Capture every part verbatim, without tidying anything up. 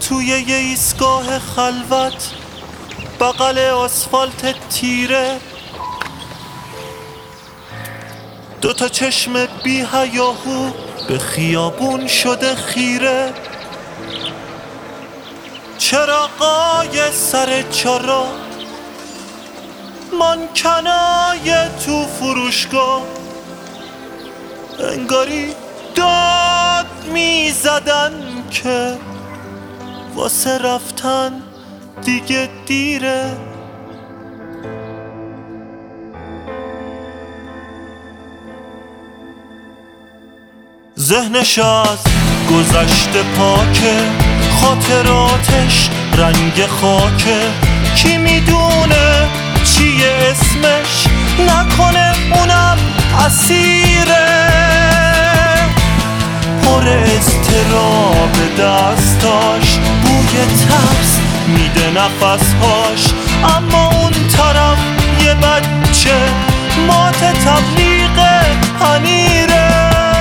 توی یه ایستگاه خلوت بغل آسفالت تیره، دوتا چشم بی هیاهو به خیابون شده خیره، چراغای سر چارا مانکنای تو فروشگاه انگاری داد میزدن که واسه رفتن دیگه دیره. ذهنش از گذشته پاکه، خاطراتش رنگ خاکه، کی میدونه چیه اسمش، نکنه اونم اسیره. پر اضطراب دستاش، بوی ترس میده نفسهاش، اما اون طرف یه بچه مات تبلیغ پنیره.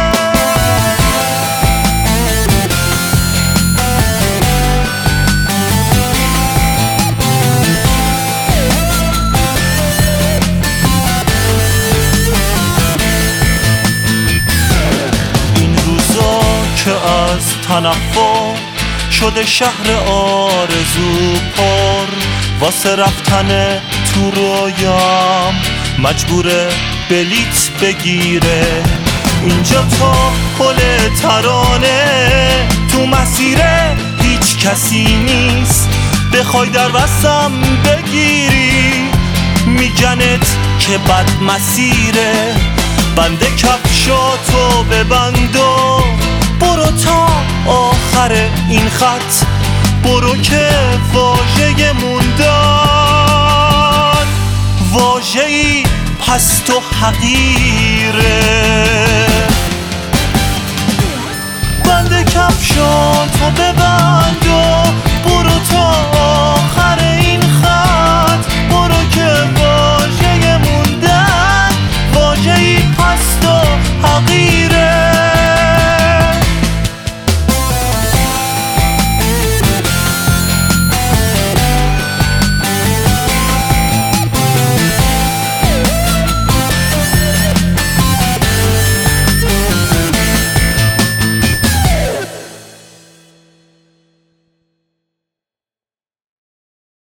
که از تنفر شده شهر آرزو پر، واسه رفتن تو رویام مجبوره بلیت بگیره. اینجا تا پل ترانه تو مسیره هیچ کسی نیست، بخوای در وسم بگیری میگنت که بد مسیره. بند کفشاتو ببند و برو تا آخر این خط، برو که واژه موندن واژه‌ای پست و حقیره. بند کفشاتو ببند و برو تا